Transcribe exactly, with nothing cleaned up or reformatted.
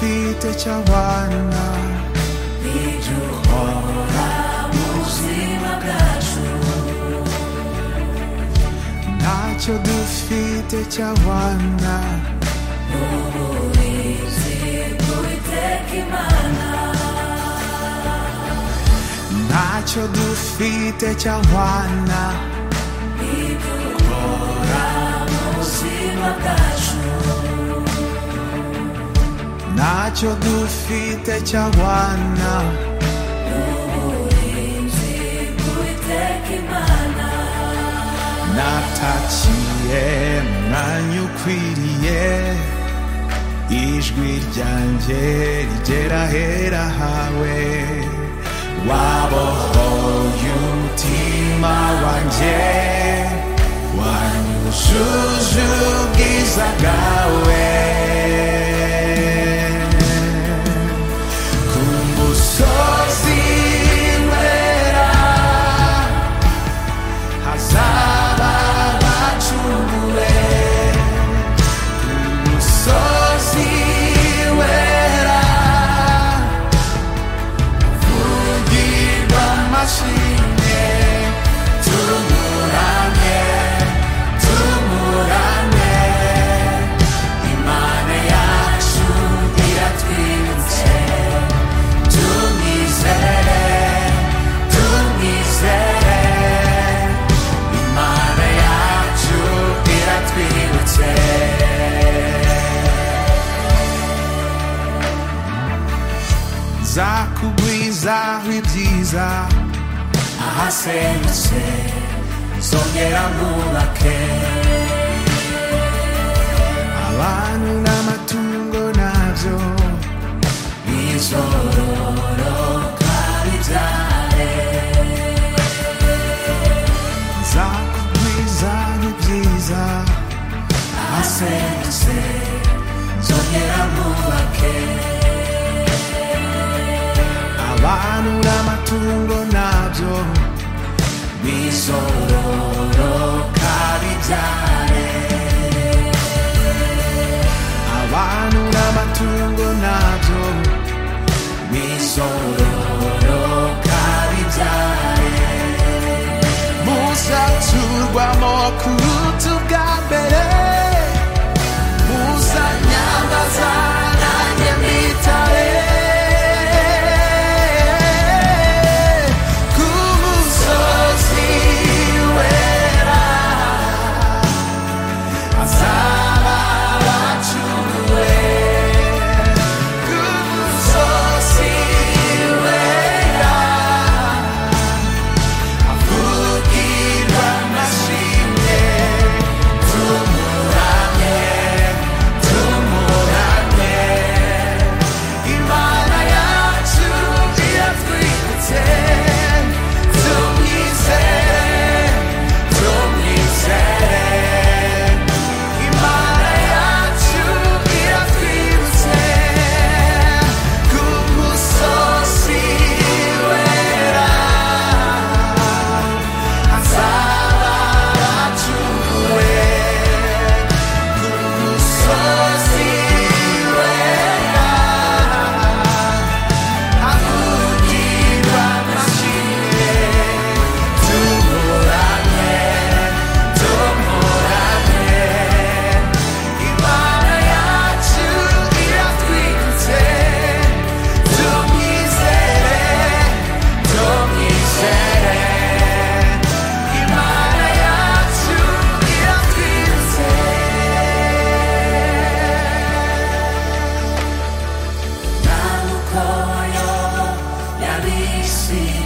dufite cy'abana ntiduhora mu buzima bwacu, ntacyo dufite cy'abana n'uburinzi bw'Uwiteka Imana, ntacyo dufite cy'abana ntiduhora mu buzima bwacu, ntacyo dufite cy'abana n'uburinzi bw'Uwiteka Imana. natakiye mwanya ukwiriye, ijwi ryanjye rigera ahera hawe, wabohoye umutima wanjye, wanyujuje ubwiza bwawe. Ku musozi wera hazaba abacunguwe, ku musozi wera vugirwa amashimwe, tumuramye tumuramye, Imana yacu iratwibutse, tumwizere tumwizere, Imana yacu iratwibutse. Nzakugwizaho ibyiza ahasenyutse, nzongera nkubake, abantu n'amatungo nabyo bizororoka bibyare. Nzakugwizaho ibyiza ahasenyutse, nzongera nkubake, abantu n'amatungo nabyo bizororoka bibyare, abantu n'amatungo nabyo bizororoka bibyare. Muzaturwamo kuruta ubwa mbere, muzanyambaza nanjye mbitabe, ku musozi wera hazaba abacunguwe, ku musozi wera havugirwa amashimwe, tumuramye tumuramye, Imana yacu iratwibutse, tumwizere tumwizere, Imana yacu iratwibutse, ku musozi wera hazaba abacunguwe, ku musozi wera havugirwa amashimwe, tumuramye tumuramye, Imana yacu iratwibutse, tumwizere tumwizere, Imana yacu iratwibutse. Namukoyo y'ab'isi